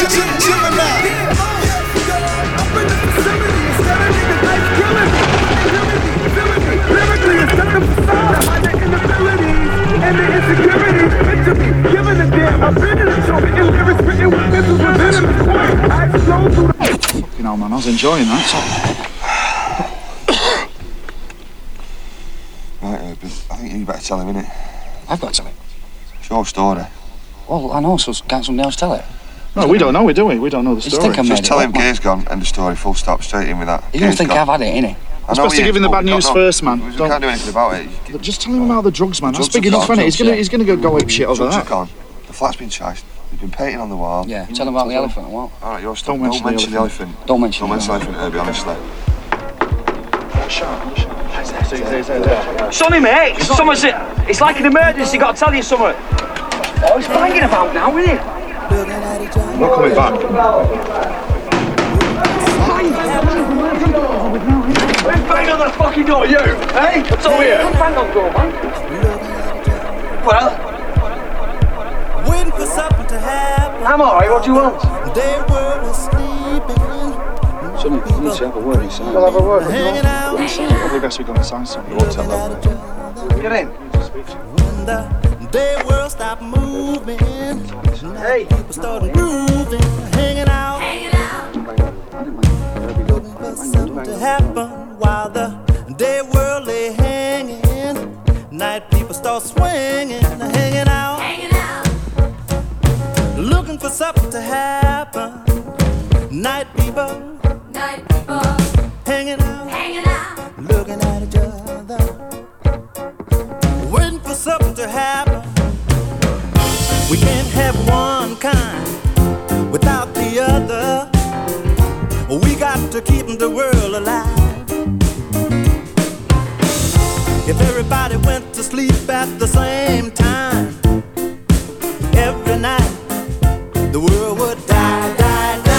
Fucking hell, man, I was enjoying that. Right, but I think you better tell him, innit? I've got to tell it. It's your story. Well, I know, so can't somebody else tell it? No, we don't know it, do we? We don't know the story. Just tell him Gay's gone, end of story, full stop, straight in with that. You're going to think I've had it, innit? I'm supposed to give him the bad news first, man. We can't do anything about it. Just tell him about the drugs, man. That's big enough, isn't it? He's going to go ape shit over that. The flat's been chased. There's been painting on the wall. Yeah, tell him about the elephant and what? All right, don't mention the elephant. Don't mention the elephant, Herbie, honestly. Sonny, mate, it's like an emergency, got to tell you something. Oh, he's banging about now, isn't he? I'm not coming back. Bang on the fucking door, you! Hey? What's over here? Bang on the door, man. Well? Waiting for something to happen. I'm alright, what do you want? They were sleeping. Sonny, you need to have a word inside. We'll have a word. Hanging out. Probably best we go inside something. We won't tell them. Get in. When the day world stopped moving. Hey. People started moving. Hanging out. Looking for something to happen while the day world lay hanging. Night people start swinging. Hanging out. Looking for something to happen. Night people hanging out, looking at each other, waiting for something to happen. We can't have one kind without the other. We got to keep the world alive. If everybody went to sleep at the same time, every night the world would die, die, die.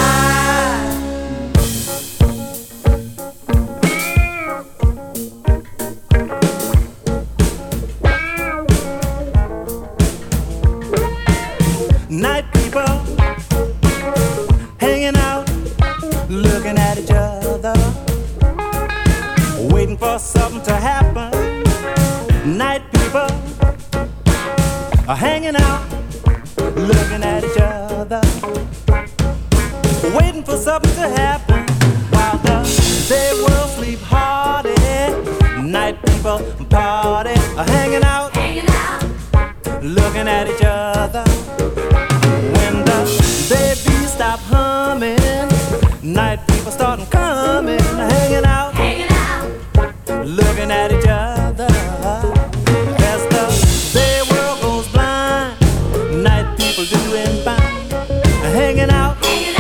Night people hanging out, looking at each other, waiting for something to happen. Night people are hanging out, looking at each other, waiting for something to happen while the day world sleep hardy. Night people party, hanging out, looking at each other. When the babies stop humming, night people start coming, hanging out, looking at each other. As the day world goes blind, night people doing fine, hanging out,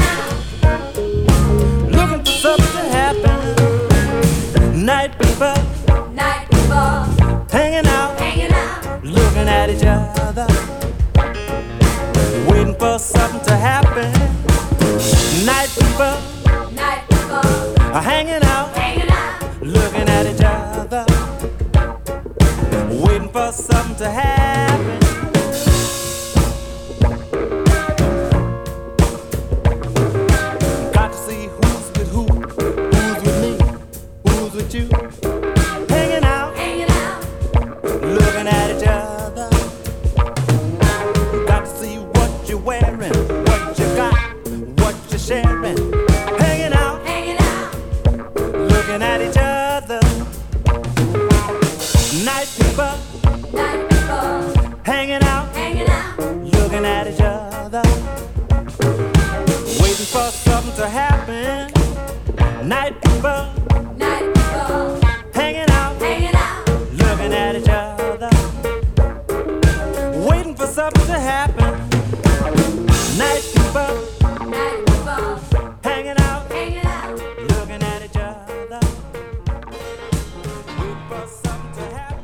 looking for something to happen. Night people hanging out, looking at each other, waiting for something to happen. Night people are hanging out, looking at each other, waiting for something to happen. Got to see who's with who, who's with me, who's with you. Hanging out, looking at each other. Got to see what you're wearing, what you got, what you're sharing. Hanging out, looking at each other. Night people hanging out, looking at each other, waiting for something to happen. Night people hanging out, looking at each other, waiting for something to happen. Night people hanging out, looking at each other, waiting for something to happen.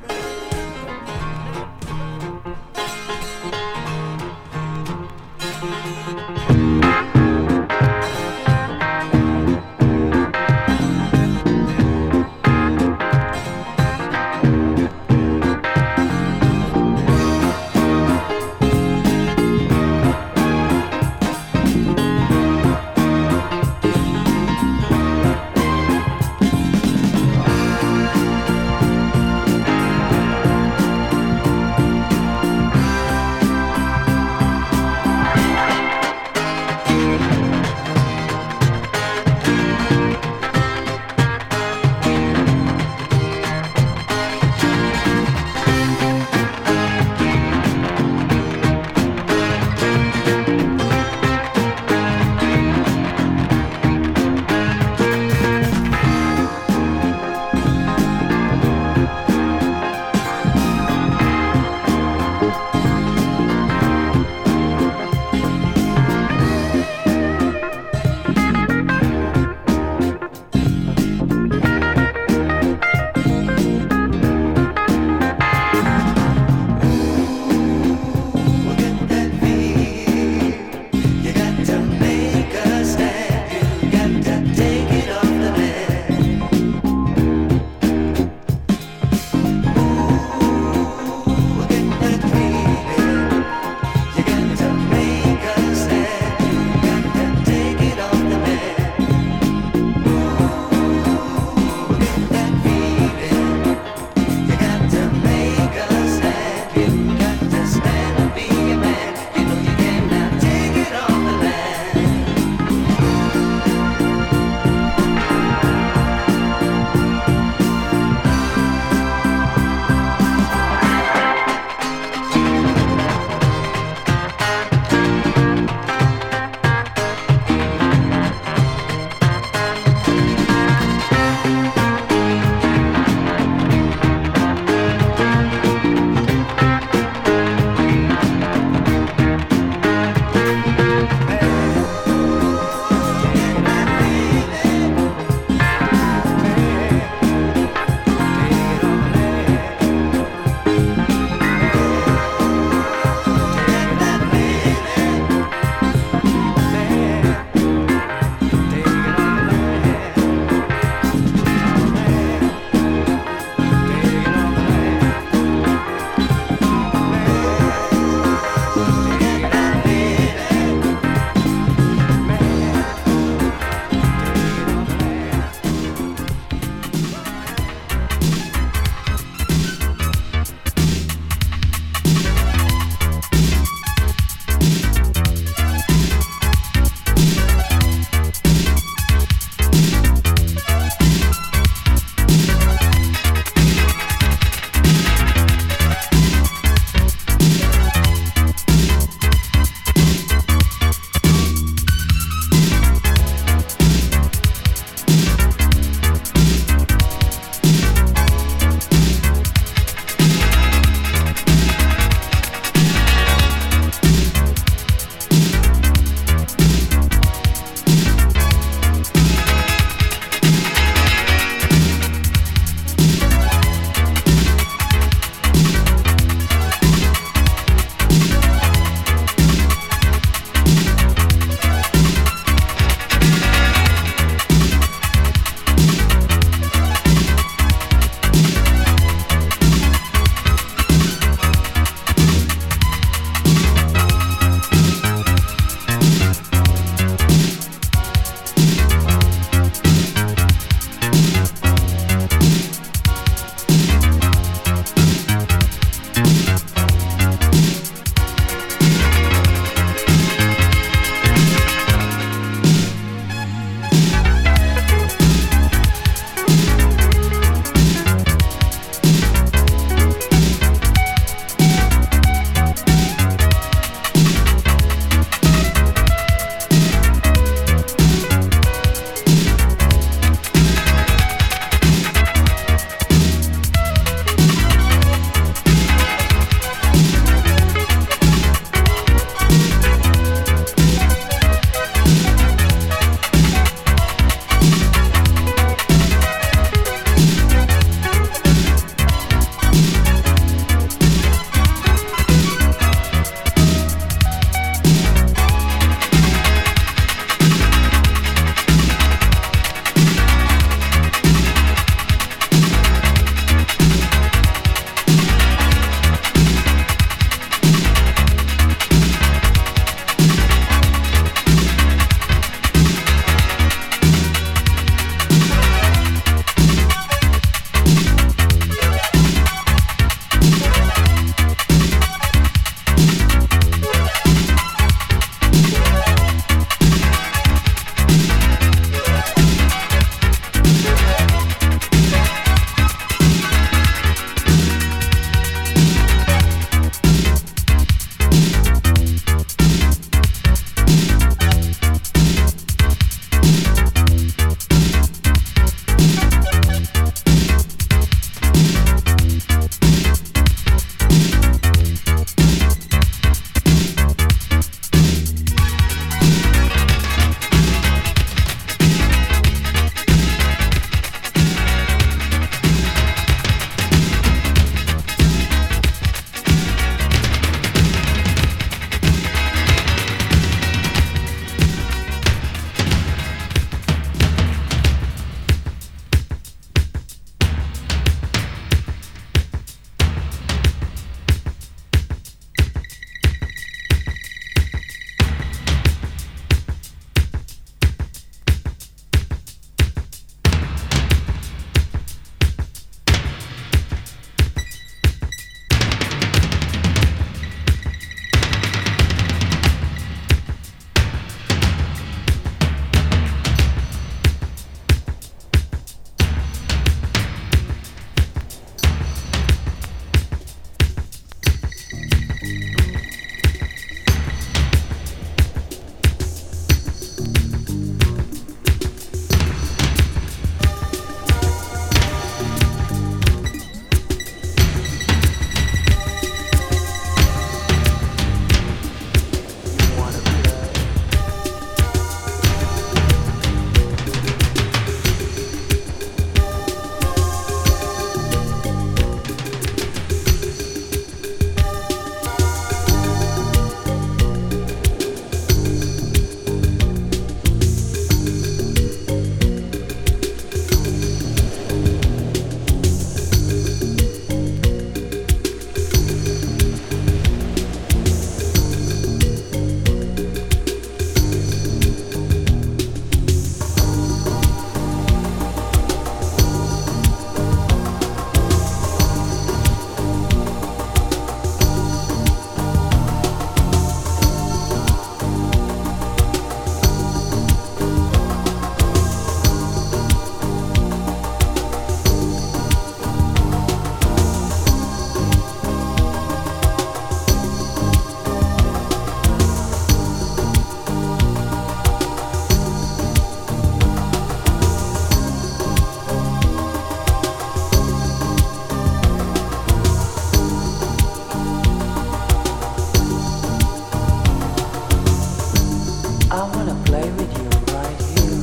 play with you right here.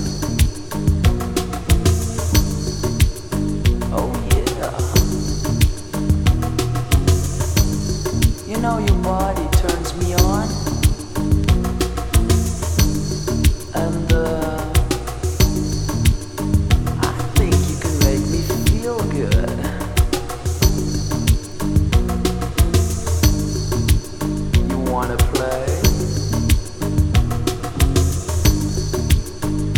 Oh yeah. You know your body turns me on. And I think you can make me feel good. You wanna play?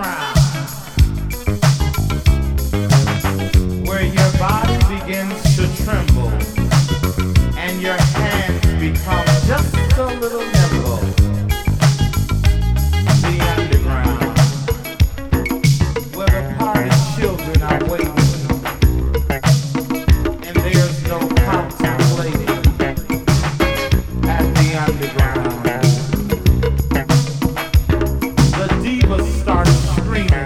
underground, where your body begins to tremble and your hands become just a little nimble. The underground, where the party children are waiting, and there's no contemplating at the underground. The divas start screaming.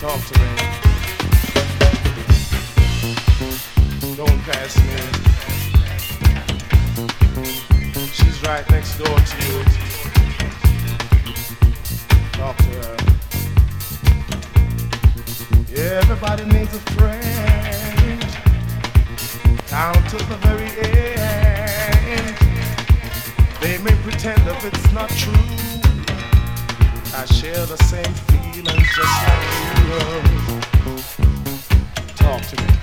Talk to me. Don't pass me. She's right next door to you. Talk to her. Yeah, everybody needs a friend. Down to the very end. They may pretend if it's not true. I share the same feelings just like you. Talk to me.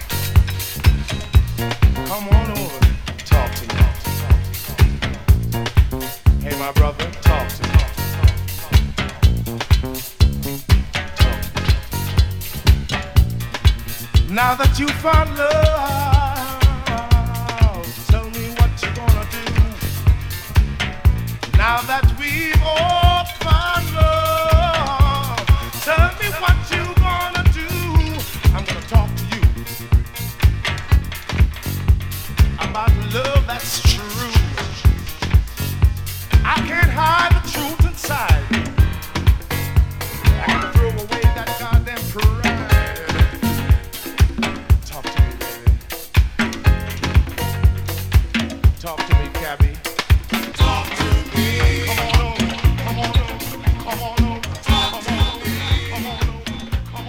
Come on over. Talk to me. Hey, my brother, talk to me. Talk. Now that you found love, tell me what you're gonna do. Now that we've all found love, tell me what you gonna do. I'm gonna talk to you about love that's true. I can't hide the truth inside. I gotta throw away that goddamn pride. Talk to me, baby. Talk to me, Gabby. Talk to me. Come on over. Come on over. Come on over. Talk to me. Come on over. Come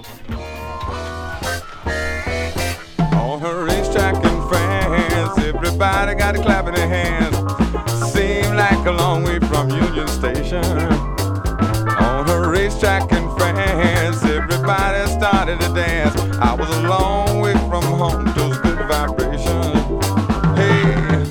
on over. On her racetrack in France, everybody got a clap in their hands. Seemed like a long way from Union Station. On her racetrack in France, everybody started to dance. I was a long way from home, those good vibrations. Hey.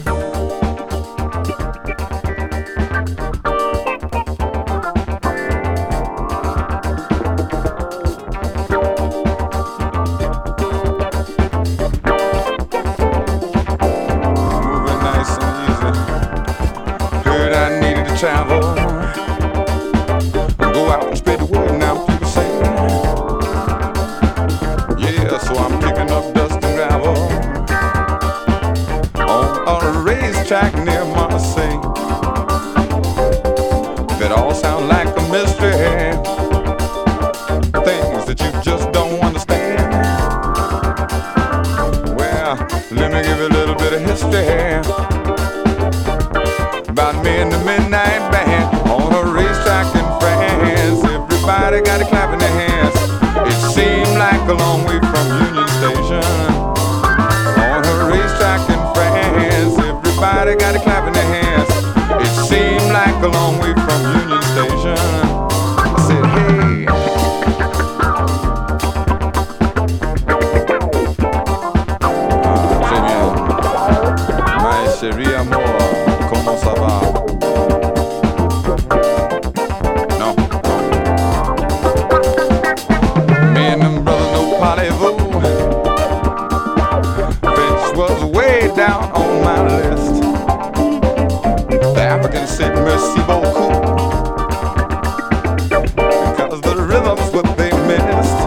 Moving nice and easy. Heard I needed to travel. Go out and spread the word now, people say. Yeah, so I'm kicking up dust and gravel on a racetrack near Marseille. That all sound like a mystery, things that you just don't understand. Well, let me give you a little bit of history about me and the Midnight Band. On a racetrack in France, everybody got a clap in their hands. It seemed like a long way from Union Station. On a racetrack in France, everybody got a clap in their hands. It seemed like a long way from Union Station. I said, hey. Très bien. My chérie amour, comment ça va? No. Me and them brothers no parlez-vous. French was way down on my list. The Africans said merci beaucoup, because the rhythm's what they missed.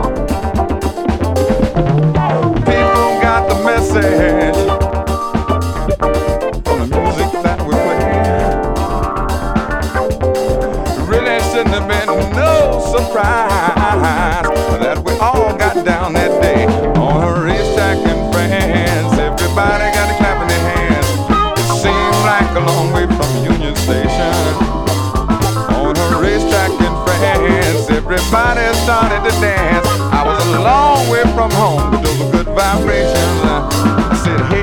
People got the message from the music that we play. Really shouldn't have been no surprise that we all got down that day on a racetrack in France. Everybody got a clap in their hands. It seemed like a long way from Union Station. On a racetrack in France, everybody started to dance. I was a long way from home, but those were good vibrations. I said, hey.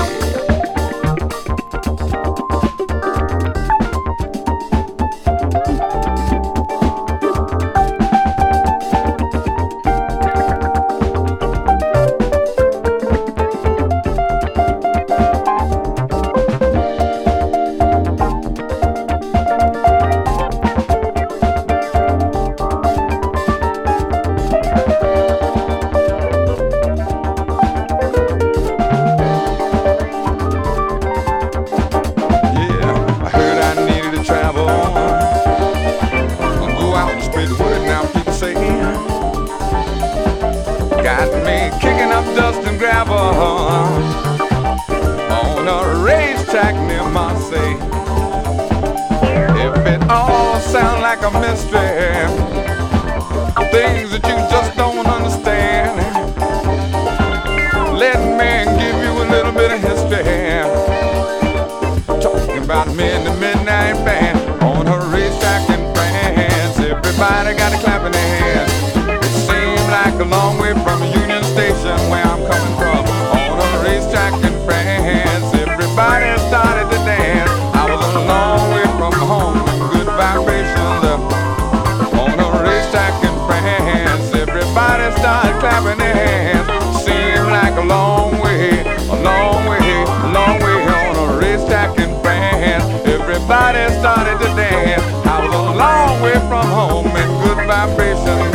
On a racetrack near Marseille. If it all sounds like a mystery, things that you just don't everybody got to clap in their hands. It seemed like a long way from Union Station where I'm coming from. On a racetrack in France, everybody started to dance. I was a long way from home and good vibrations. On a racetrack in France, everybody started clapping their hands. Seemed like a long way, a long way, a long way. On a racetrack in France, everybody started to dance. I was a long way from home and good vibrations.